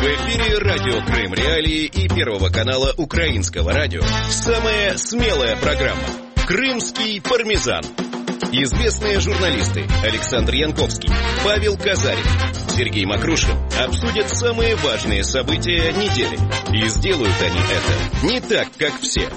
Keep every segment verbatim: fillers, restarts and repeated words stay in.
В эфире радио Крым Реалии и Первого канала Украинского радио. Самая смелая программа «Крымский пармезан». Известные журналисты Александр Янковский, Павел Казарин, Сергей Макрушин обсудят самые важные события недели. И сделают они это не так, как все.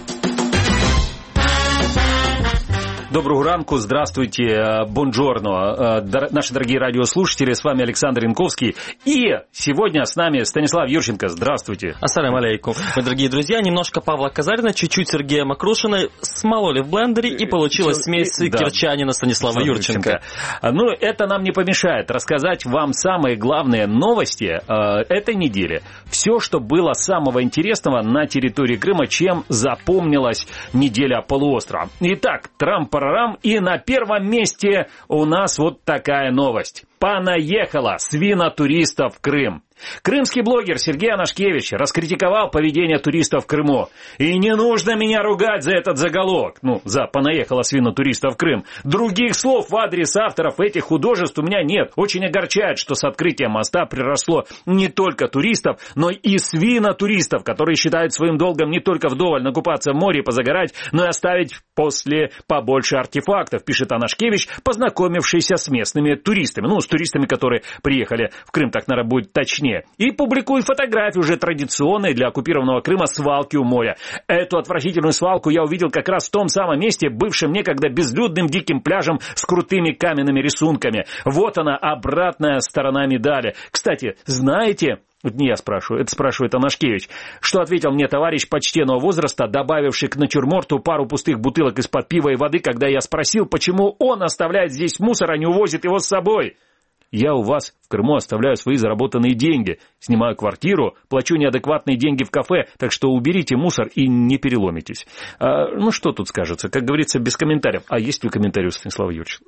Доброго ранку, здравствуйте, бонджорно, наши дорогие радиослушатели, с вами Александр Янковский, и сегодня с нами Станислав Юрченко, здравствуйте. Ассаляму алейкум. Мы, дорогие друзья, немножко Павла Казарина, чуть-чуть Сергея Макрушина смололи в блендере, и получилась смесь да. кирчанина Станислава Юрченко. Ну, это нам не помешает рассказать вам самые главные новости э, этой недели. Все, что было самого интересного на территории Крыма, чем запомнилась неделя полуострова. Итак, Трамп и на первом месте у нас вот такая новость. Понаехала свина туристов в Крым. Крымский блогер Сергей Анашкевич раскритиковал поведение туристов в Крыму. И не нужно меня ругать за этот заголовок. Ну, за «понаехала свина туристов в Крым». Других слов в адрес авторов этих художеств у меня нет. Очень огорчает, что с открытием моста приросло не только туристов, но и свина туристов, которые считают своим долгом не только вдоволь накупаться в море и позагорать, но и оставить после побольше артефактов, пишет Анашкевич, познакомившийся с местными туристами. Ну, с туристами, которые приехали в Крым, так, наверное, будет точнее. И публикует фотографии уже традиционные для оккупированного Крыма свалки у моря. Эту отвратительную свалку я увидел как раз в том самом месте, бывшем некогда безлюдным диким пляжем с крутыми каменными рисунками. Вот она, обратная сторона медали. Кстати, знаете... Не я спрашиваю, это спрашивает Анашкевич. Что ответил мне товарищ почтенного возраста, добавивший к натюрморту пару пустых бутылок из-под пива и воды, когда я спросил, почему он оставляет здесь мусор, а не увозит его с собой? Я у вас в Крыму оставляю свои заработанные деньги, снимаю квартиру, плачу неадекватные деньги в кафе, так что уберите мусор и не переломитесь. А, ну, что тут скажется? Как говорится, без комментариев. А есть ли комментарий у Станислава Юрченко?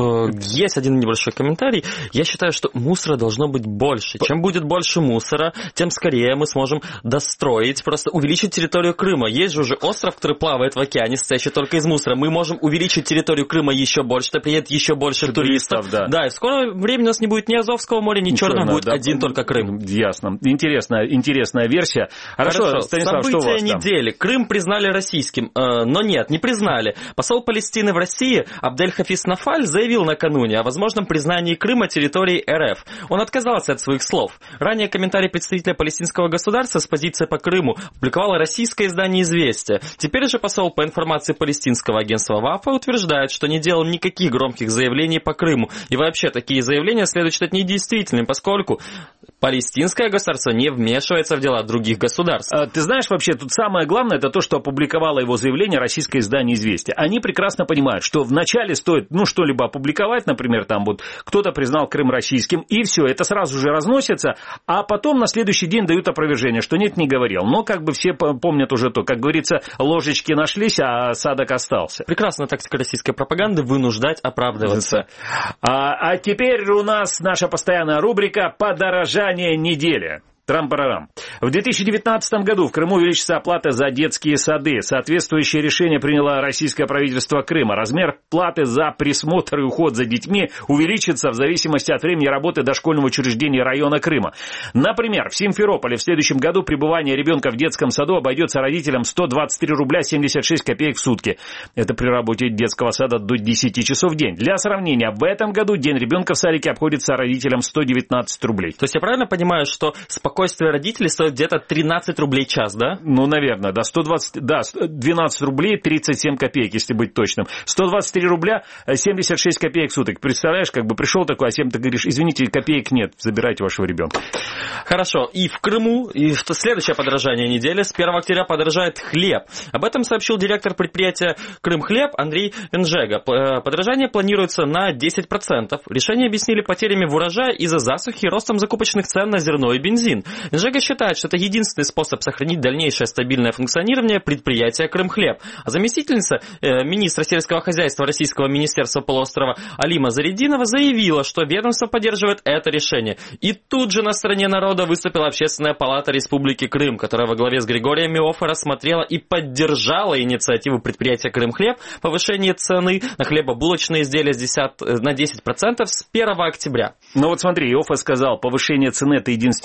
Есть один небольшой комментарий. Я считаю, что мусора должно быть больше. Чем будет больше мусора, тем скорее мы сможем достроить, просто увеличить территорию Крыма. Есть же уже остров, который плавает в океане, состоящий только из мусора. Мы можем увеличить территорию Крыма еще больше, то приедет еще больше туристов. туристов да. да, и в скором времени у нас не будет ни Азовского моря, ни Черного, Черного будет да, один да, только Крым. Ясно. Интересная, интересная версия. Хорошо, Хорошо. Станислав, события что у вас недели. Там? Крым признали российским, э, но нет, не признали. Посол Палестины в России Абдель-Хафиз Нафаль заявил накануне о возможном признании Крыма территорией эр эф. Он отказался от своих слов. Ранее комментарий представителя палестинского государства с позицией по Крыму публиковало российское издание «Известия». Теперь же посол, по информации палестинского агентства ВАФА, утверждает, что не делал никаких громких заявлений по Крыму. И вообще такие заявления следует считать недействительными, поскольку палестинское государство не вмешивается в дела других государств. Ты знаешь, вообще, тут самое главное, это то, что опубликовало его заявление российское издание «Известия». Они прекрасно понимают, что вначале стоит, ну, что-либо опубликовать, например, там вот кто-то признал Крым российским, и все, это сразу же разносится, а потом на следующий день дают опровержение, что нет, не говорил. Но как бы все помнят уже то, как говорится, ложечки нашлись, а осадок остался. Прекрасная тактика российской пропаганды — вынуждать оправдываться. А, а теперь у нас наша постоянная рубрика «Подорожание недели». Трам-парарам. В две тысячи девятнадцатом году в Крыму увеличится оплата за детские сады. Соответствующее решение приняло российское правительство Крыма. Размер платы за присмотр и уход за детьми увеличится в зависимости от времени работы дошкольного учреждения района Крыма. Например, в Симферополе в следующем году пребывание ребенка в детском саду обойдется родителям сто двадцать три рубля семьдесят шесть копеек в сутки. Это при работе детского сада до десяти часов в день. Для сравнения, в этом году день ребенка в садике обходится родителям сто девятнадцать рублей. То есть я правильно понимаю, что спокойствие родителей стоит где-то тринадцать рублей в час, да? Ну, наверное, да, сто двадцать, да, двенадцать рублей тридцать семь копеек, если быть точным. сто двадцать три рубля семьдесят шесть копеек в суток. Представляешь, как бы пришел такой, а всем ты говоришь, извините, копеек нет, забирайте вашего ребенка. Хорошо, и в Крыму, и что следующее подорожание недели, с первого октября подорожает хлеб. Об этом сообщил директор предприятия «Крымхлеб» Андрей Венжега. Подорожание планируется на десять процентов. Решение объяснили потерями в урожае из-за засухи и ростом закупочных цен на зерно и бензин. Венжега считает, что это единственный способ сохранить дальнейшее стабильное функционирование предприятия «Крымхлеб». А заместительница э, министра сельского хозяйства Российского министерства полуострова Алима Зарядинова заявила, что ведомство поддерживает это решение. И тут же на стороне народа выступила Общественная палата Республики Крым, которая во главе с Григорием Миоффе рассмотрела и поддержала инициативу предприятия «Крымхлеб» повышение цены на хлебобулочные изделия с десять, на десять процентов с первого октября. Ну вот смотри, Миоффе сказал, повышение цены – это единственный выход.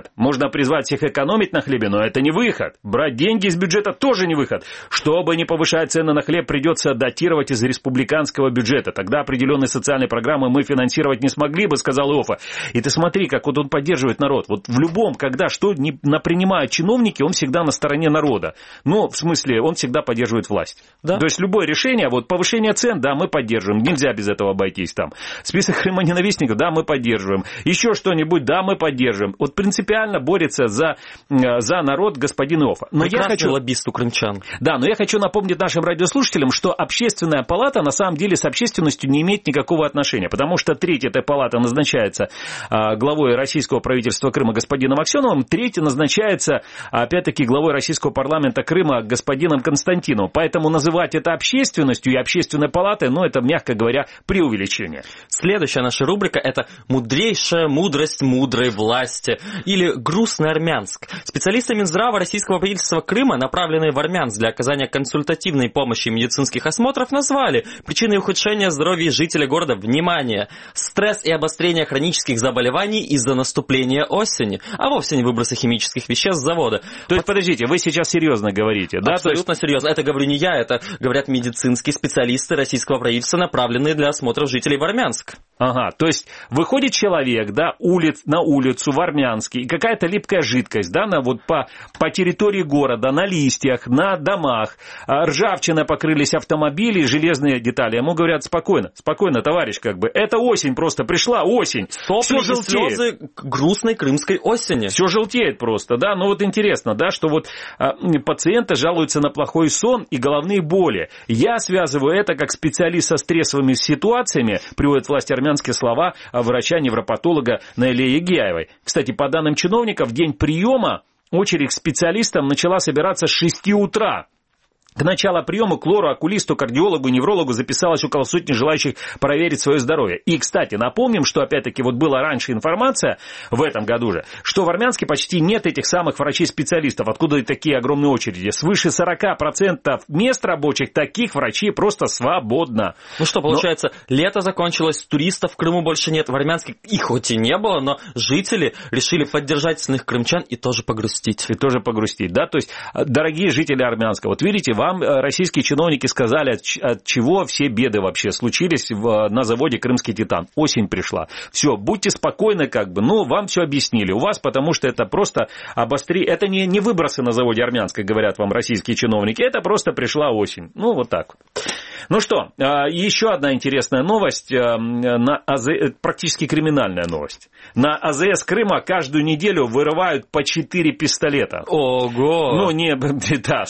выход. Можно призвать всех экономить на хлебе, но это не выход. Брать деньги из бюджета тоже не выход. Чтобы не повышать цены на хлеб, придется датировать из республиканского бюджета. Тогда определенные социальные программы мы финансировать не смогли бы, сказал Иоффе. И ты смотри, как вот он поддерживает народ. Вот в любом, когда что не напринимают чиновники, он всегда на стороне народа. Ну, в смысле, он всегда поддерживает власть. Да. То есть любое решение, вот повышение цен, да, мы поддерживаем. Нельзя без этого обойтись там. Список крымоненавистников, да, мы поддерживаем. Еще что-нибудь, да, мы поддерживаем. Вот принципиально борется за, за народ господин Иоффе. Но я хочу лоббист у крымчан. Да, но я хочу напомнить нашим радиослушателям, что общественная палата на самом деле с общественностью не имеет никакого отношения, потому что третья эта палата назначается а, главой российского правительства Крыма господином Аксеновым, третья назначается, опять-таки, главой российского парламента Крыма господином Константиновым. Поэтому называть это общественностью и общественной палатой, ну, это, мягко говоря, преувеличение. Следующая наша рубрика – это «Мудрейшая мудрость мудрой власти» или «Грустный Армянск». Специалисты Минздрава российского правительства Крыма, направленные в Армянск для оказания консультативной помощи и медицинских осмотров, назвали причиной ухудшения здоровья жителей города, внимание, стресс и обострение хронических заболеваний из-за наступления осени, а вовсе не выбросы химических веществ с завода. То есть, подождите, вы сейчас серьезно говорите, да? Абсолютно есть... серьезно. Это говорю не я, это говорят медицинские специалисты российского правительства, направленные для осмотров жителей в Армянск. Ага, то есть выходит человек, да, улиц, на улицу в Армянске, и какая-то липкая жидкость, да, на, вот по, по территории города, на листьях, на домах, ржавчина покрылись автомобили, железные детали. Ему говорят, спокойно, спокойно, товарищ, как бы, это осень просто пришла, осень. Сопли и слезы грустной крымской осени. Все желтеет просто, да, но вот интересно, да, что вот а, пациенты жалуются на плохой сон и головные боли. Я связываю это как специалист со стрессовыми ситуациями, приводит власти армянские слова врача-невропатолога Наиле Егияевой. Кстати, по данным чиновников, в день приема очередь к специалистам начала собираться с шести утра. К началу приема к лору, окулисту, кардиологу, неврологу записалось около сотни желающих проверить свое здоровье. И, кстати, напомним, что, опять-таки, вот была раньше информация, в этом году же, что в Армянске почти нет этих самых врачей-специалистов. Откуда и такие огромные очереди? Свыше сорок процентов мест рабочих таких врачей просто свободно. Ну что, получается, но... лето закончилось, туристов в Крыму больше нет. В Армянске их хоть и не было, но жители решили поддержать остальных крымчан и тоже погрустить. И тоже погрустить, да? То есть, дорогие жители Армянска, вот видите, вам российские чиновники сказали, от, от чего все беды вообще случились в, на заводе «Крымский Титан». Осень пришла. Все, будьте спокойны, как бы. Ну, вам все объяснили. У вас, потому что это просто обострение. Это не, не выбросы на заводе Армянской, говорят вам российские чиновники. Это просто пришла осень. Ну, вот так. Ну что, еще одна интересная новость, на АЗС, практически криминальная новость. На АЗС Крыма каждую неделю вырывают по четыре пистолета. Ого! Ну, не, да,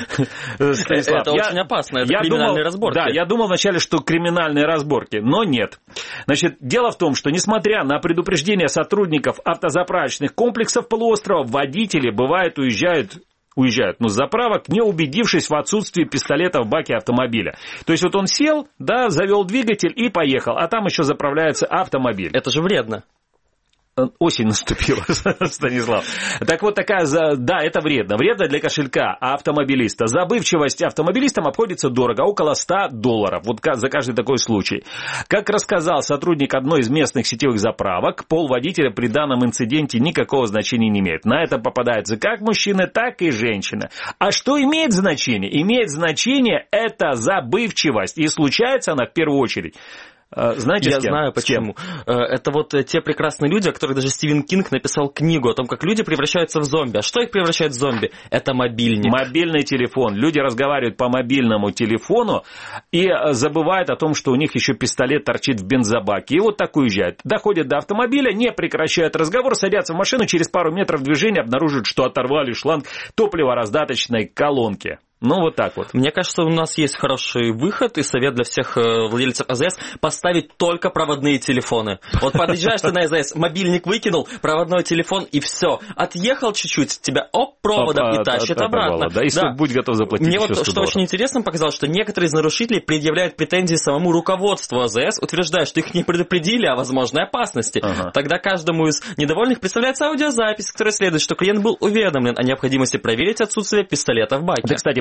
Станислав. Это я, очень опасно, это криминальные думал, разборки. Да, я думал вначале, что криминальные разборки, но нет. Значит, дело в том, что несмотря на предупреждение сотрудников автозаправочных комплексов полуострова, водители, бывает, уезжают... уезжают, но с заправок, не убедившись в отсутствии пистолета в баке автомобиля. То есть вот он сел, да, завел двигатель и поехал, а там еще заправляется автомобиль. Это же вредно. Осень наступила, Станислав. Так вот такая, да, это вредно. Вредно для кошелька автомобилиста. Забывчивость автомобилистам обходится дорого, около ста долларов. Вот за каждый такой случай. Как рассказал сотрудник одной из местных сетевых заправок, пол водителя при данном инциденте никакого значения не имеет. На это попадаются как мужчины, так и женщины. А что имеет значение? Имеет значение это забывчивость. И случается она в первую очередь. Знаете, я знаю почему. Это вот те прекрасные люди, о которых даже Стивен Кинг написал книгу о том, как люди превращаются в зомби. А что их превращает в зомби? Это мобильник. Мобильный телефон. Люди разговаривают по мобильному телефону и забывают о том, что у них еще пистолет торчит в бензобаке. И вот так уезжают. Доходят до автомобиля, не прекращают разговор, садятся в машину, через пару метров движения обнаруживают, что оторвали шланг топлива-раздаточной колонки. Ну, вот так вот. Мне кажется, у нас есть хороший выход и совет для всех владельцев АЗС – поставить только проводные телефоны. Вот подъезжаешь ты на АЗС, мобильник выкинул, проводной телефон и все. Отъехал чуть-чуть, тебя оп, проводом и тащит обратно. Да, если будь готов заплатить. Мне вот что очень интересно показалось, что некоторые из нарушителей предъявляют претензии самому руководству АЗС, утверждая, что их не предупредили о возможной опасности. Ага. Тогда каждому из недовольных представляется аудиозапись, в которой следует, что клиент был уведомлен о необходимости проверить отсутствие пистолета в баке. Да, кстати,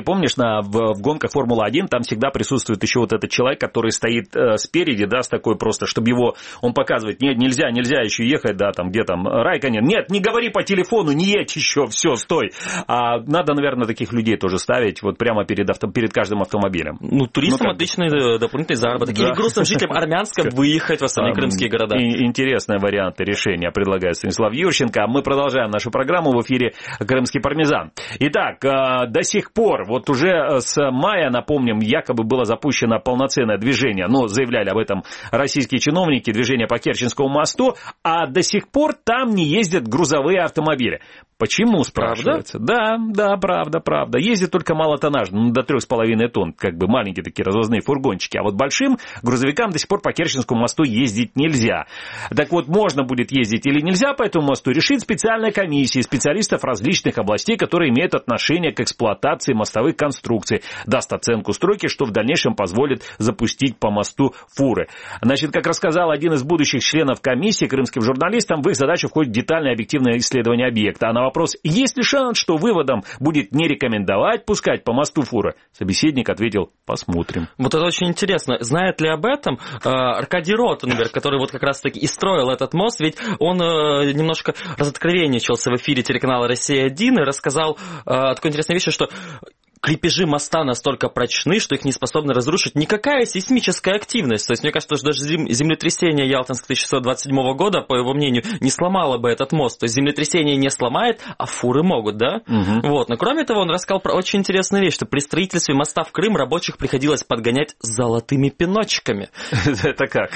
помнишь, на, в, в гонках Формулы-один там всегда присутствует еще вот этот человек, который стоит э, спереди, да, с такой просто, чтобы его, он показывает, нет, нельзя, нельзя еще ехать, да, там, где там, Райконен, нет, не говори по телефону, не едь еще, все, стой. А надо, наверное, таких людей тоже ставить вот прямо перед, авто, перед каждым автомобилем. Ну, туристам ну, отличный дополнительный заработок. Да. Или грустным жителям Армянска выехать в остальные крымские города. Интересные варианты решения предлагает Станислав Юрченко. Мы продолжаем нашу программу в эфире «Крымский пармезан». Итак, до сих пор, вот уже с мая, напомним, якобы было запущено полноценное движение, ну, заявляли об этом российские чиновники, движение по Керченскому мосту, а до сих пор там не ездят грузовые автомобили. Почему, спрашивается? Правда? Да, да, правда, правда. Ездит только малотоннажно, ну, до трех с половиной тонн, как бы маленькие такие развозные фургончики. А вот большим грузовикам до сих пор по Керченскому мосту ездить нельзя. Так вот, можно будет ездить или нельзя по этому мосту, решит специальная комиссия специалистов различных областей, которые имеют отношение к эксплуатации мостовых конструкций. Даст оценку стройки, что в дальнейшем позволит запустить по мосту фуры. Значит, как рассказал один из будущих членов комиссии крымским журналистам, в их задачу входит детальное объективное исследование объекта. А на вопрос, есть ли шанс, что выводом будет не рекомендовать пускать по мосту фуры, собеседник ответил, посмотрим. Вот это очень интересно. Знает ли об этом э, Аркадий Ротенберг, который вот как раз-таки и строил этот мост, ведь он э, немножко разоткровенничался в эфире телеканала «Россия один» и рассказал э, такой интересной вещи, что крепежи моста настолько прочны, что их не способна разрушить никакая сейсмическая активность. То есть, мне кажется, что даже землетрясение Ялтинска тысяча шестьсот двадцать седьмого года, по его мнению, не сломало бы этот мост. То есть, землетрясение не сломает, а фуры могут, да? Угу. Вот. Но кроме того, он рассказал про очень интересную вещь, что при строительстве моста в Крым рабочих приходилось подгонять золотыми пеночками. Это как?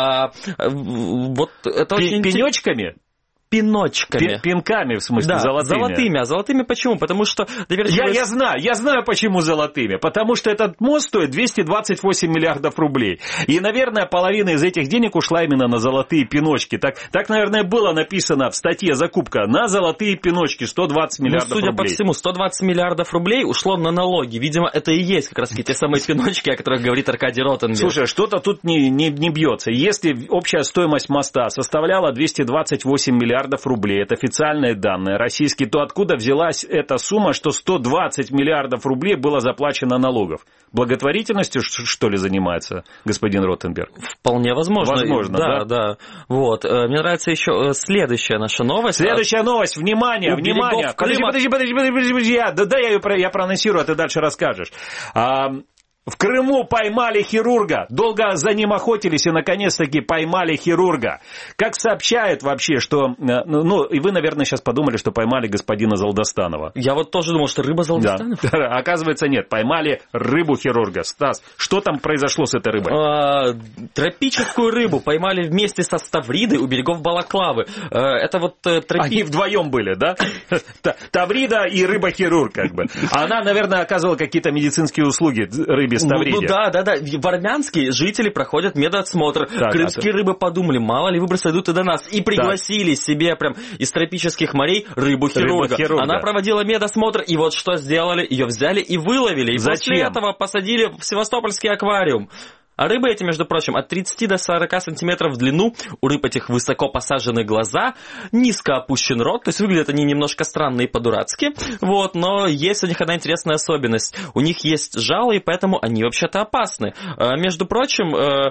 Вот это очень интересно. Пенечками? Пиночками. Пинками, в смысле, да, золотыми. золотыми. А золотыми почему? Потому что... Я, я знаю, я знаю, почему золотыми. Потому что этот мост стоит двести двадцать восемь миллиардов рублей. И, наверное, половина из этих денег ушла именно на золотые пиночки. Так, так наверное, было написано в статье «Закупка» на золотые пиночки сто двадцать миллиардов ну, судя рублей. Судя по всему, сто двадцать миллиардов рублей ушло на налоги. Видимо, это и есть как раз те самые пиночки, о которых говорит Аркадий Ротенберг. Слушай, что-то тут не, не, не бьется. Если общая стоимость моста составляла двести двадцать восемь миллиардов рублей, это официальные данные российские, то откуда взялась эта сумма, что сто двадцать миллиардов рублей было заплачено налогов? Благотворительностью, что ли, занимается господин Ротенберг? Вполне возможно. Возможно, да? Да, да. Вот. Мне нравится еще следующая наша новость. Следующая новость. Внимание, У внимание. Подожди, подожди, подожди, подожди, подожди, подожди. Я, да, да, я ее я проанонсирую, а ты дальше расскажешь. А, в Крыму поймали хирурга. Долго за ним охотились и, наконец-таки, поймали хирурга. Как сообщают вообще, что... Ну, и вы, наверное, сейчас подумали, что поймали господина Залдостанова. Я вот тоже думал, что рыба Залдостанов. Да. Оказывается, нет. Поймали рыбу-хирурга. Стас, что там произошло с этой рыбой? А, тропическую рыбу поймали вместе со ставридой у берегов Балаклавы. Это вот... Тропи... Они вдвоем были, да? Таврида и рыба-хирург, как бы. Она, наверное, оказывала какие-то медицинские услуги рыбе. Ну, ну да, да, да. В Армянске жители проходят медосмотр. Так, крымские а рыбы подумали, мало ли выбросы идут и до нас. И пригласили так. себе прям из тропических морей рыбу-хирурга. Рыба-хирурга. Она проводила медосмотр, и вот что сделали? Ее взяли и выловили. И Зачем? После этого посадили в Севастопольский аквариум. А рыбы эти, между прочим, от тридцати до сорока сантиметров в длину. У рыб этих высоко посажены глаза, низко опущен рот. То есть выглядят они немножко странно и по-дурацки. Вот, но есть у них одна интересная особенность. У них есть жало, и поэтому они вообще-то опасны. А, между прочим...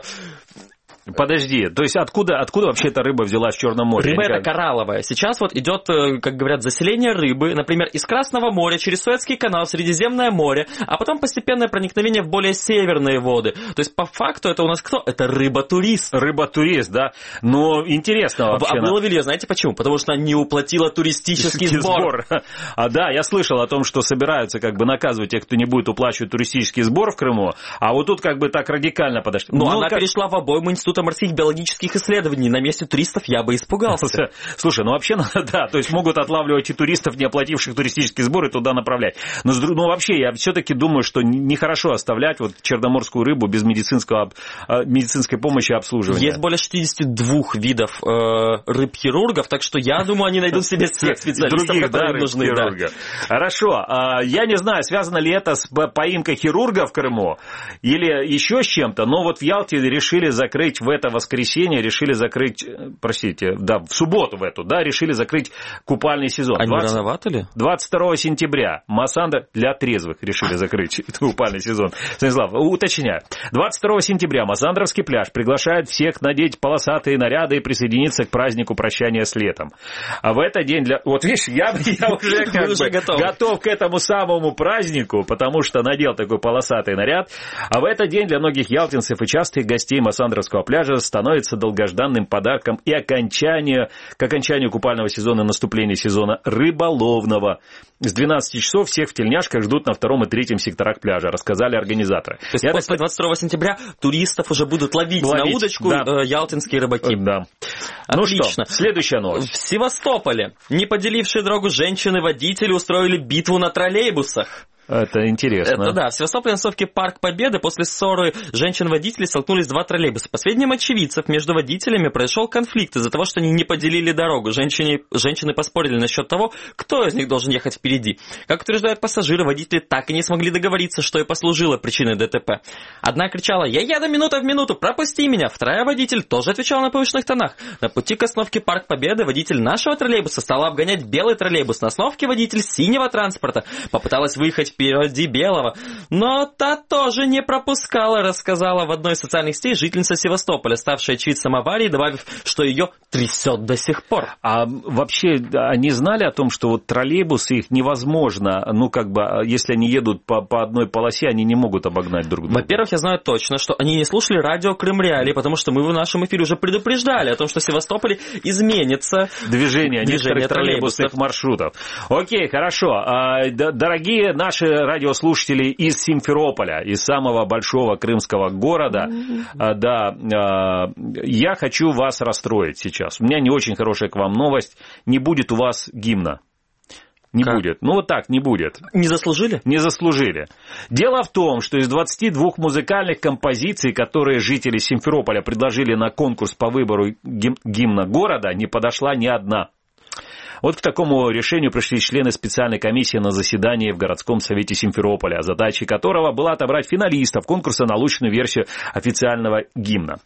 Подожди, то есть откуда, откуда вообще эта рыба взялась в Черном море? Рыба это коралловая. Сейчас вот идет, как говорят, заселение рыбы, например, из Красного моря через Суэцкий канал в Средиземное море, а потом постепенное проникновение в более северные воды. То есть по факту это у нас кто? Это рыба-турист. Рыба-турист, да. Но интересно вообще. А выловили ее, знаете почему? Потому что она не уплатила туристический сбор. сбор. А да, я слышал о том, что собираются как бы наказывать тех, кто не будет уплачивать туристический сбор в Крыму, а вот тут как бы так радикально подошли. Но ну, она как... перешла в обойму института морских биологических исследований. На месте туристов я бы испугался. Слушай, ну вообще, да, то есть могут отлавливать и туристов, не оплативших туристические сборы, туда направлять. Но ну, вообще, я все-таки думаю, что нехорошо оставлять вот черноморскую рыбу без медицинского, медицинской помощи и обслуживания. Есть более шестидесяти двух видов э, рыб-хирургов, так что я думаю, они найдут себе всех специалистов, других, которые да, нужны. Да. Хорошо. Я не знаю, связано ли это с поимкой хирурга в Крыму или еще с чем-то, но вот в Ялте решили закрыть в это воскресенье решили закрыть, простите, да, в субботу в эту, да, решили закрыть купальный сезон. А не рановато ли? двадцать второго сентября Массандра для трезвых решили закрыть купальный сезон. Станислав, уточняю. двадцать второго сентября Массандровский пляж приглашает всех надеть полосатые наряды и присоединиться к празднику прощания с летом. А в этот день для... Вот видишь, я, я уже как бы готов. готов к этому самому празднику, потому что надел такой полосатый наряд. А в этот день для многих ялтинцев и частых гостей Массандровского пляжа становится долгожданным подарком и окончание, к окончанию купального сезона, наступления сезона рыболовного. С двенадцати часов всех в тельняшках ждут на втором и третьем секторах пляжа, рассказали организаторы. То есть я после так... двадцать второго сентября туристов уже будут ловить, ловить на удочку, да. э, ялтинские рыбаки. Да. Отлично. Ну что, следующая новость. В Севастополе не поделившие дорогу женщины-водители устроили битву на троллейбусах. Это интересно. Это да. В Севастополе на остановке Парк Победы после ссоры женщин-водителей столкнулись два троллейбуса. По сведениям очевидцев, между водителями произошел конфликт из-за того, что они не поделили дорогу. Женщины, женщины поспорили насчет того, кто из них должен ехать впереди. Как утверждают пассажиры, водители так и не смогли договориться, что и послужило причиной ДТП. Одна кричала: «Я еду минута в минуту, пропусти меня!» Вторая водитель тоже отвечала на повышенных тонах. На пути к остановке Парк Победы водитель нашего троллейбуса стала обгонять белый троллейбус. На остановке водитель синего транспорта попыталась выехать впереди белого, но та тоже не пропускала, рассказала в одной из социальных сетей жительница Севастополя, ставшая очевидцем аварии, добавив, что ее трясет до сих пор. А вообще они знали о том, что вот троллейбусы их невозможно, ну как бы, если они едут по, по одной полосе, они не могут обогнать друг друга? Во-первых, я знаю точно, что они не слушали радио Крым Реалии, потому что мы в нашем эфире уже предупреждали о том, что в Севастополе изменится движение, движение некоторых троллейбусных маршрутов. Окей, хорошо. Дорогие наши радиослушатели из Симферополя, из самого большого крымского города, mm-hmm. да, я хочу вас расстроить сейчас. У меня не очень хорошая к вам новость. Не будет у вас гимна. Не как? будет. Ну вот так, не будет. Не заслужили? Не заслужили. Дело в том, что из двадцати двух музыкальных композиций, которые жители Симферополя предложили на конкурс по выбору гим- гимна города, не подошла ни одна. Вот к такому решению пришли члены специальной комиссии на заседании в городском совете Симферополя, задачей которого была отобрать финалистов конкурса на лучшую версию официального гимна.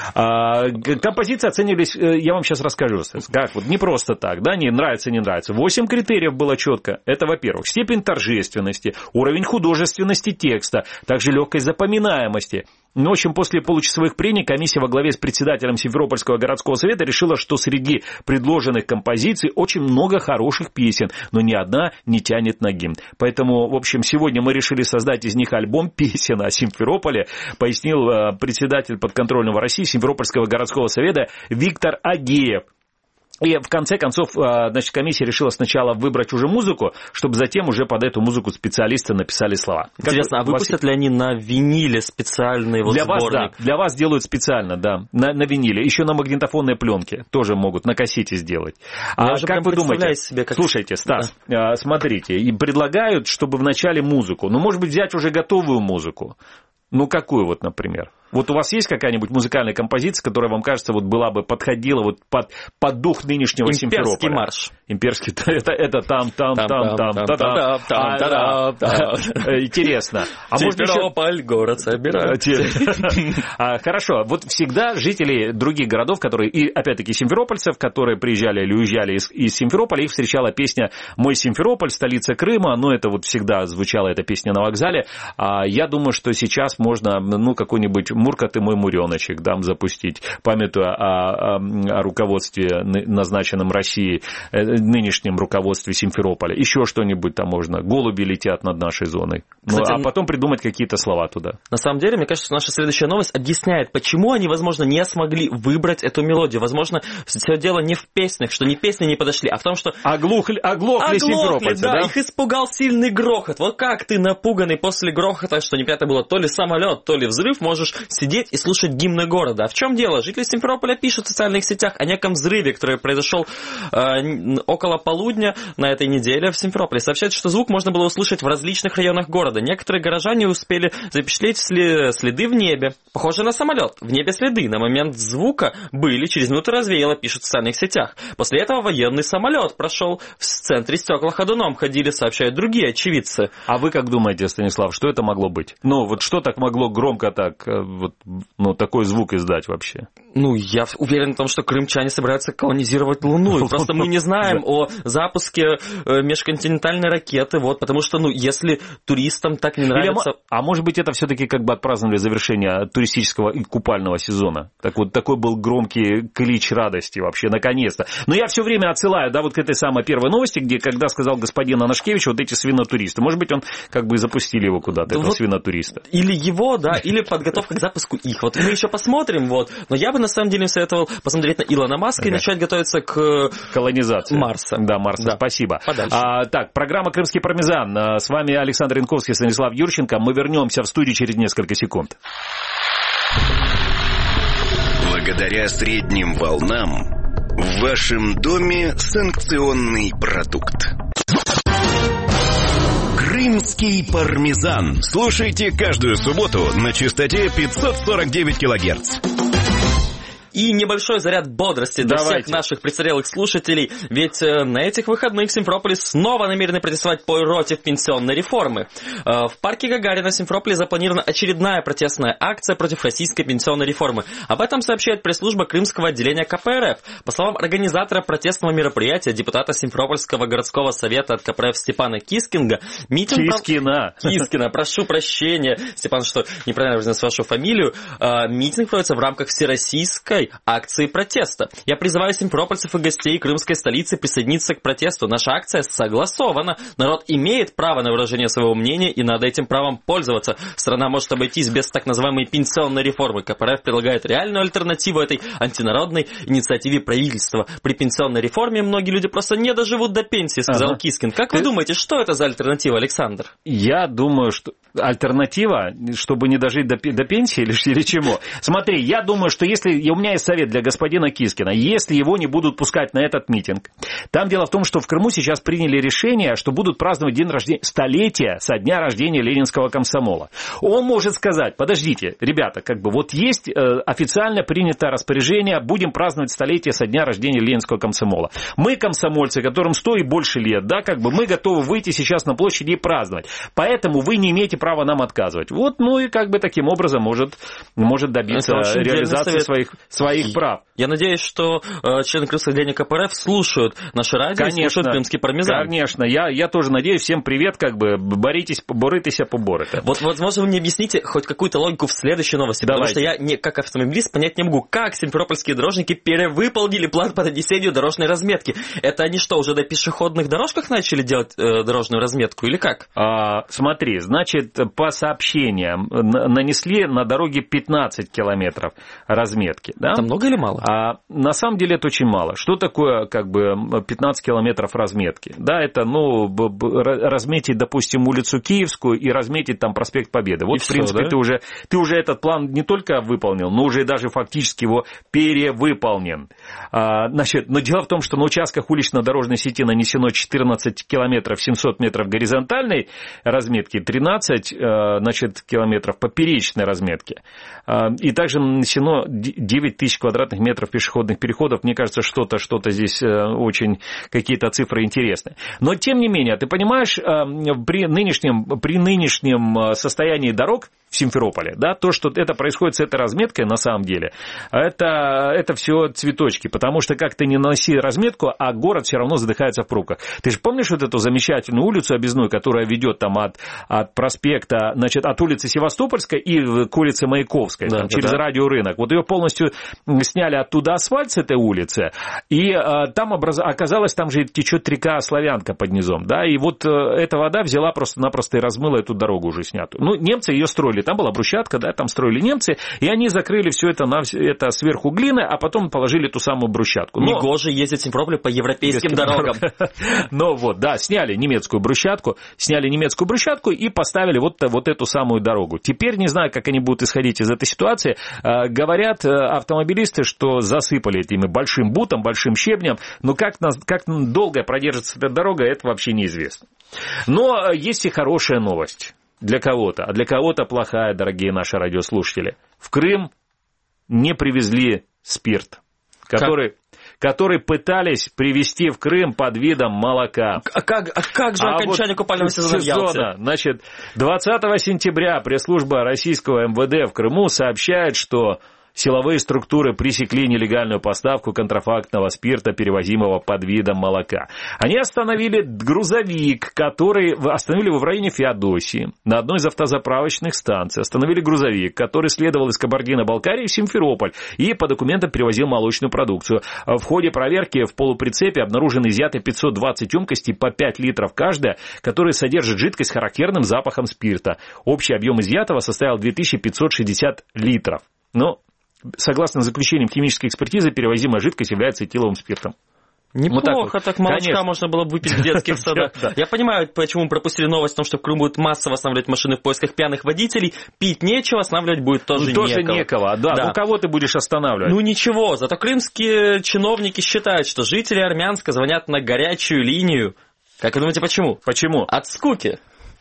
А, композиции оценивались, я вам сейчас расскажу, как вот не просто так, да, не нравится, не нравится. Восемь критериев было четко. Это, во-первых, степень торжественности, уровень художественности текста, также легкость запоминаемости. В общем, после получасовых прений комиссия во главе с председателем Симферопольского городского совета решила, что среди предложенных композиций очень много хороших песен, но ни одна не тянет на гимн. Поэтому, в общем, сегодня мы решили создать из них альбом песен о Симферополе, пояснил председатель подконтрольного России Симферопольского городского совета Виктор Агеев. И в конце концов, значит, комиссия решила сначала выбрать уже музыку, чтобы затем уже под эту музыку специалисты написали слова. Интересно, как, а выпустят вас... ли они на виниле специальные вот для сборник? Вас, да, для вас делают специально, да, на, на виниле. Еще на магнитофонной пленке тоже могут, на кассете сделать. А как вы думаете? Себе, как... Слушайте, Стас, да. смотрите, и предлагают, чтобы вначале музыку, ну, может быть, взять уже готовую музыку. Ну, какую вот, например? Вот у вас есть какая-нибудь музыкальная композиция, которая вам кажется, вот была бы, подходила вот под, под дух нынешнего Симферополя? Имперский марш. Имперский, это, это там, там, там, там, там, там, там. Интересно. Симферополь, город собирается. Хорошо, вот всегда жители других городов, которые, и опять-таки симферопольцев, которые приезжали или уезжали из, из Симферополя, их встречала песня «Мой Симферополь, столица Крыма», ну, это вот всегда звучала эта песня на вокзале. Я думаю, что сейчас можно, ну, какой-нибудь «Мурка, ты мой муреночек», дам запустить, памятуя о, о, о руководстве, назначенном Россией, нынешнем руководстве Симферополя. Еще что-нибудь там можно. «Голуби летят над нашей зоной». Кстати, ну, а потом придумать какие-то слова туда. На самом деле, мне кажется, что наша следующая новость объясняет, почему они, возможно, не смогли выбрать эту мелодию. Возможно, все дело не в песнях, что ни песни не подошли, а в том, что... Оглухли, оглохли, оглохли симферопольцы, да, да? Их испугал сильный грохот. Вот как ты, напуганный после грохота, что непонятно было, то ли самолет, то ли взрыв, можешь сидеть и слушать гимны города. А в чем дело? Жители Симферополя пишут в социальных сетях о неком взрыве, который произошел э, около полудня на этой неделе в Симферополе. Сообщают, что звук можно было услышать в различных районах города. Некоторые горожане успели запечатлеть следы в небе. Похоже на самолет. В небе следы. На момент звука были, через минуту развеяло, пишут в социальных сетях. После этого военный самолет прошел в центре, стекла ходуном ходили, сообщают другие очевидцы. А вы как думаете, Станислав, что это могло быть? Ну, вот что так могло громко так вот, ну, такой звук издать вообще? Ну, я уверен в том, что крымчане собираются колонизировать Луну. Просто мы не знаем о запуске межконтинентальной ракеты, вот, потому что, ну, если туристам так не нравится... Или, а может быть, это все-таки как бы отпраздновали завершение туристического и купального сезона? Так вот, такой был громкий клич радости вообще, наконец-то. Но я все время отсылаю, да, вот к этой самой первой новости, где, когда сказал господин Анашкевич, вот эти свинотуристы. Может быть, он как бы запустили его куда-то, да этого вот свинотуриста. Или его, да, или подготовка к запуску их. Вот мы еще посмотрим, вот. Но я бы на самом деле советовал посмотреть на Илона Маска ага. и начать готовиться к колонизации Марса. Да, Марса. Да. Спасибо. А, так, программа «Крымский пармезан». С вами Александр Янковский, Станислав Юрченко. Мы вернемся в студию через несколько секунд. Благодаря средним волнам в вашем доме санкционный продукт. Крымский пармезан. Слушайте каждую субботу на частоте пятьсот сорок девять килогерц. И небольшой заряд бодрости для Давайте. всех наших престарелых слушателей, ведь на этих выходных Симферополь снова намерены протестовать против пенсионной реформы. В парке Гагарина в Симферополе запланирована очередная протестная акция против российской пенсионной реформы. Об этом сообщает пресс-служба Крымского отделения ка пэ эр эф. По словам организатора протестного мероприятия, депутата Симферопольского городского совета от ка пэ эр эф Степана Кискинга, митинг... Кискина. Кискина, прошу прощения, Степан, что неправильно произнес вашу фамилию. Митинг проводится в рамках всероссийской акции протеста. Я призываю симферопольцев и гостей крымской столицы присоединиться к протесту. Наша акция согласована. Народ имеет право на выражение своего мнения, и надо этим правом пользоваться. Страна может обойтись без так называемой пенсионной реформы. ка пэ эр эф предлагает реальную альтернативу этой антинародной инициативе правительства. При пенсионной реформе многие люди просто не доживут до пенсии, сказал ага. Кискин. Как Ты... вы думаете, что это за альтернатива, Александр? Я думаю, что альтернатива, чтобы не дожить до, до пенсии или, или чему? Смотри, я думаю, что если... У меня есть совет для господина Кискина. Если его не будут пускать на этот митинг, там дело в том, что в Крыму сейчас приняли решение, что будут праздновать день рождения, столетие со дня рождения Ленинского комсомола. Он может сказать, подождите, ребята, как бы вот есть э, официально принято распоряжение, будем праздновать столетие со дня рождения Ленинского комсомола. Мы, комсомольцы, которым сто и больше лет, да, как бы мы готовы выйти сейчас на площади и праздновать. Поэтому вы не имеете права нам отказывать. Вот, ну и как бы таким образом может, может добиться реализации своих, своих прав. Я надеюсь, что э, члены Крымского отделения ка пэ эр эф слушают наши радио, конечно, слушают Крымский пармезан. Конечно, я, я тоже надеюсь. Всем привет, как бы, боритесь, боритеся, поборете. Вот, возможно, вы мне объясните хоть какую-то логику в следующей новости, Давайте. Потому что я, не, как автомобилист, понять не могу, как симферопольские дорожники перевыполнили план по нанесению дорожной разметки. Это они что, уже на пешеходных дорожках начали делать э, дорожную разметку или как? А, смотри, значит, по сообщениям нанесли на дороге пятнадцать километров разметки. Да? Это много или мало? А на самом деле это очень мало. Что такое как бы пятнадцать километров разметки? Да, это, ну, разметить, допустим, улицу Киевскую и разметить там проспект Победы. Вот, и в все, принципе, да? ты, уже, ты уже этот план не только выполнил, но уже даже фактически его перевыполнен. А, значит, но дело в том, что на участках улично-дорожной сети нанесено четырнадцать километров семьсот метров горизонтальной разметки, тринадцать значит, километров поперечной разметки. И также нанесено девять тысяч квадратных метров пешеходных переходов. Мне кажется, что-то, что-то здесь очень, какие-то цифры интересные. Но, тем не менее, ты понимаешь, при нынешнем, при нынешнем состоянии дорог в Симферополе, да, то, что это происходит с этой разметкой, на самом деле, это, это все цветочки, потому что как ты не наноси разметку, а город все равно задыхается в пробках. Ты же помнишь вот эту замечательную улицу объездную, которая ведет там от, от проспекта, значит, от улицы Севастопольской и к улице Маяковской, да, там, да, через да. радиорынок. Вот ее полностью сняли оттуда асфальт с этой улицы, и э, там образ... оказалось, там же течет река Славянка под низом, да, и вот э, эта вода взяла просто-напросто и размыла эту дорогу уже снятую. Ну, немцы ее строили, там была брусчатка, да, там строили немцы, и они закрыли все это, на... это сверху глины, а потом положили ту самую брусчатку. Но... Негоже ездить в Симферополе по европейским дорогам. Ну вот, да, сняли немецкую брусчатку, сняли немецкую брусчатку и поставили вот, вот эту самую дорогу. Теперь не знаю, как они будут исходить из этой ситуации. Говорят автомобилисты, что засыпали этими большим бутом, большим щебнем, но как, как долго продержится эта дорога, это вообще неизвестно. Но есть и хорошая новость для кого-то, а для кого-то плохая, дорогие наши радиослушатели. В Крым не привезли спирт, который... который пытались привезти в Крым под видом молока. А как, а как же а окончание вот купального сезона в Ялте? Значит, двадцатого сентября пресс-служба российского эм вэ дэ в Крыму сообщает, что силовые структуры пресекли нелегальную поставку контрафактного спирта, перевозимого под видом молока. Они остановили грузовик, который остановили в районе Феодосии, на одной из автозаправочных станций. Остановили грузовик, который следовал из Кабардино-Балкарии в Симферополь и по документам перевозил молочную продукцию. В ходе проверки в полуприцепе обнаружены изъяты пятьсот двадцать емкостей по пять литров каждая, которые содержат жидкость с характерным запахом спирта. Общий объем изъятого составил две тысячи пятьсот шестьдесят литров. Но согласно заключениям химической экспертизы, перевозимая жидкость является этиловым спиртом. Неплохо, вот так, так молочка конечно. Можно было бы выпить в детских садах. Я понимаю, почему мы пропустили новость о том, что в Крыму будут массово останавливать машины в поисках пьяных водителей. Пить нечего, останавливать будет тоже некого. Тоже некого, да. Ну, кого ты будешь останавливать? Ну, ничего. Зато крымские чиновники считают, что жители Армянска звонят на горячую линию. Как вы думаете, почему? Почему? От скуки.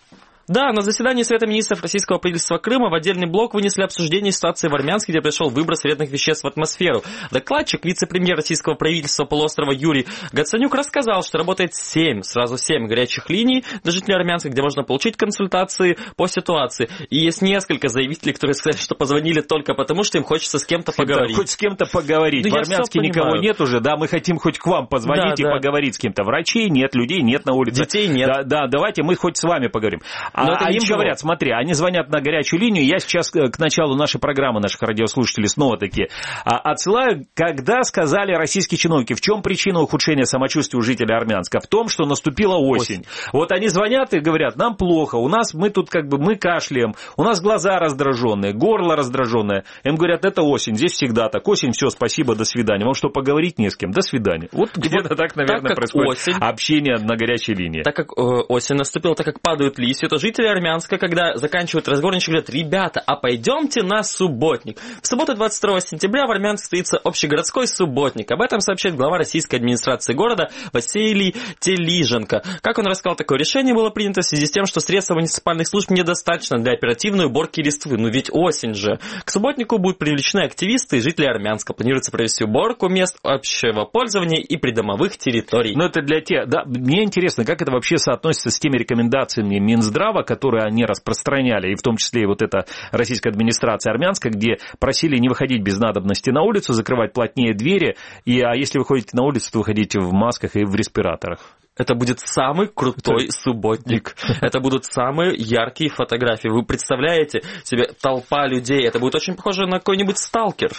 Да, на заседании Совета министров российского правительства Крыма в отдельный блок вынесли обсуждение ситуации в Армянске, где пришел выброс вредных веществ в атмосферу. Докладчик, вице-премьер российского правительства полуострова Юрий Гацанюк рассказал, что работает семь, сразу семь горячих линий для жителей Армянска, где можно получить консультации по ситуации. И есть несколько заявителей, которые сказали, что позвонили только потому, что им хочется с кем-то поговорить. Хоть с кем-то поговорить. Да, в Армянске никого нет уже, да, мы хотим хоть к вам позвонить да, и да. поговорить с кем-то. Врачей нет, людей нет на улице. Детей нет. Да, да, давайте мы хоть с вами поговорим. А, а им говорят, смотри, они звонят на горячую линию, я сейчас к началу нашей программы, наших радиослушателей снова-таки отсылаю, когда сказали российские чиновники, в чем причина ухудшения самочувствия у жителей Армянска? В том, что наступила осень. осень. Вот они звонят и говорят, нам плохо, у нас, мы тут как бы, мы кашляем, у нас глаза раздраженные, горло раздраженное. Им говорят, это осень, здесь всегда так, осень, все, спасибо, до свидания. Вам что, поговорить не с кем? До свидания. Вот где-то вот так, наверное, так происходит осень, общение на горячей линии. Так как э, осень наступила, так как падают листья, то жители Армянска, когда заканчивают разговор, они говорят, ребята, а пойдемте на субботник. В субботу двадцать второго сентября в Армянске состоится общегородской субботник. Об этом сообщает глава российской администрации города Василий Телиженко. Как он рассказал, такое решение было принято в связи с тем, что средств муниципальных служб недостаточно для оперативной уборки листвы. Ну ведь осень же. К субботнику будут привлечены активисты и жители Армянска. Планируется провести уборку мест общего пользования и придомовых территорий. Ну это для тех... Да, мне интересно, как это вообще соотносится с теми рекомендациями Минздрава, которые они распространяли, и в том числе и вот эта российская администрация армянская, где просили не выходить без надобности на улицу, закрывать плотнее двери, и, а если вы ходите на улицу, то выходите в масках и в респираторах. Это будет самый крутой субботник. Это будут самые яркие фотографии. Вы представляете себе толпа людей? Это будет очень похоже на какой-нибудь сталкер.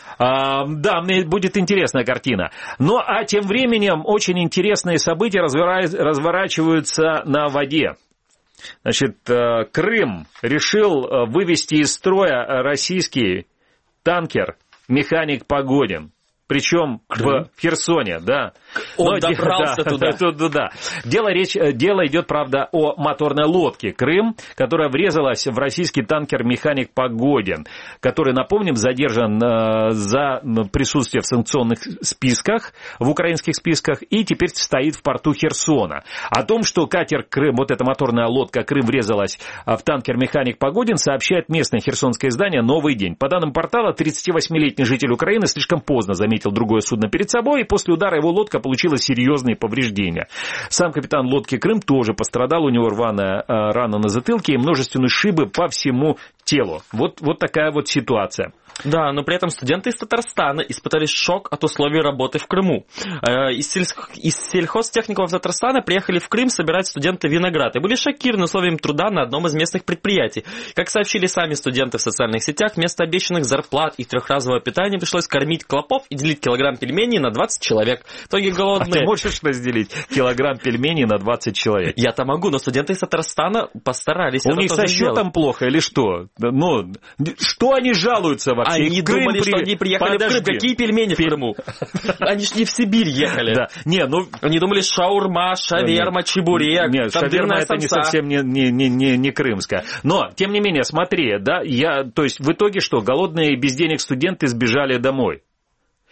А, да, мне будет интересная картина. Ну, а тем временем очень интересные события разворачиваются на воде. Значит, Крым решил вывести из строя российский танкер «Механик Погодин». Причем в Херсоне, да. Он Но, добрался да, туда. Да, да, да. Дело, речь, дело идет, правда, о моторной лодке «Крым», которая врезалась в российский танкер «Механик Погодин», который, напомним, задержан э, за присутствие в санкционных списках, в украинских списках, и теперь стоит в порту Херсона. О том, что катер «Крым», вот эта моторная лодка «Крым» врезалась в танкер «Механик Погодин», сообщает местное херсонское издание «Новый день». По данным портала, тридцативосьмилетний житель Украины слишком поздно заметил другое судно перед собой, и после удара его лодка получила серьезные повреждения. Сам капитан лодки «Крым» тоже пострадал, у него рваная э, рана на затылке и множественные шибы по всему телу. Вот, вот такая вот ситуация. Да, но при этом студенты из Татарстана испытали шок от условий работы в Крыму. Из, сельх... из сельхозтехников Татарстана приехали в Крым собирать студенты виноград и были шокированы условиями труда на одном из местных предприятий. Как сообщили сами студенты в социальных сетях, вместо обещанных зарплат и трехразового питания пришлось кормить клопов и делить килограмм пельменей на двадцать человек. В итоге голодные... А ты можешь разделить килограмм пельменей на двадцать человек? Я-то могу, но студенты из Татарстана постарались. У них со счетом плохо или что? Ну, что они жалуются вообще? Они думали, при... что они приехали Подожди. в Крым. Какие пельмени в Крыму? Они же не в Сибирь ехали. Да. Не, ну... Они думали шаурма, шаверма, чебурек. Нет, шаверма это не совсем не, не, не, не, не крымская. Но, тем не менее, смотри, да, я, то есть в итоге что, голодные без денег студенты сбежали домой.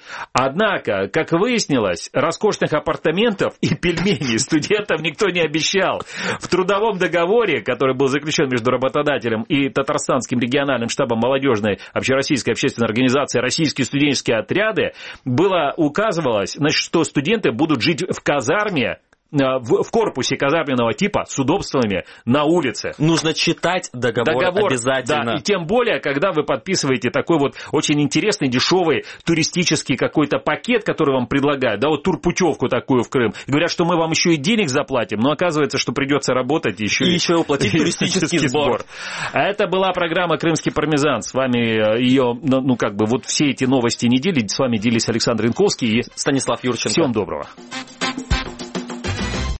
Однако, как выяснилось, роскошных апартаментов и пельменей студентам никто не обещал. В трудовом договоре, который был заключен между работодателем и Татарстанским региональным штабом молодежной общероссийской общественной организации «Российские студенческие отряды», было указывалось, значит, что студенты будут жить в казарме, В, в корпусе казарменного типа с удобствами на улице. Нужно читать договор, договор обязательно. Да, и тем более, когда вы подписываете такой вот очень интересный, дешевый туристический какой-то пакет, который вам предлагают, да, вот турпутевку такую в Крым. Говорят, что мы вам еще и денег заплатим, но оказывается, что придется работать еще и и еще уплатить туристический сбор. Это была программа «Крымский пармезан». С вами ее, ну как бы, вот все эти новости недели с вами делились Александр Янковский и Станислав Юрченко. Всем доброго.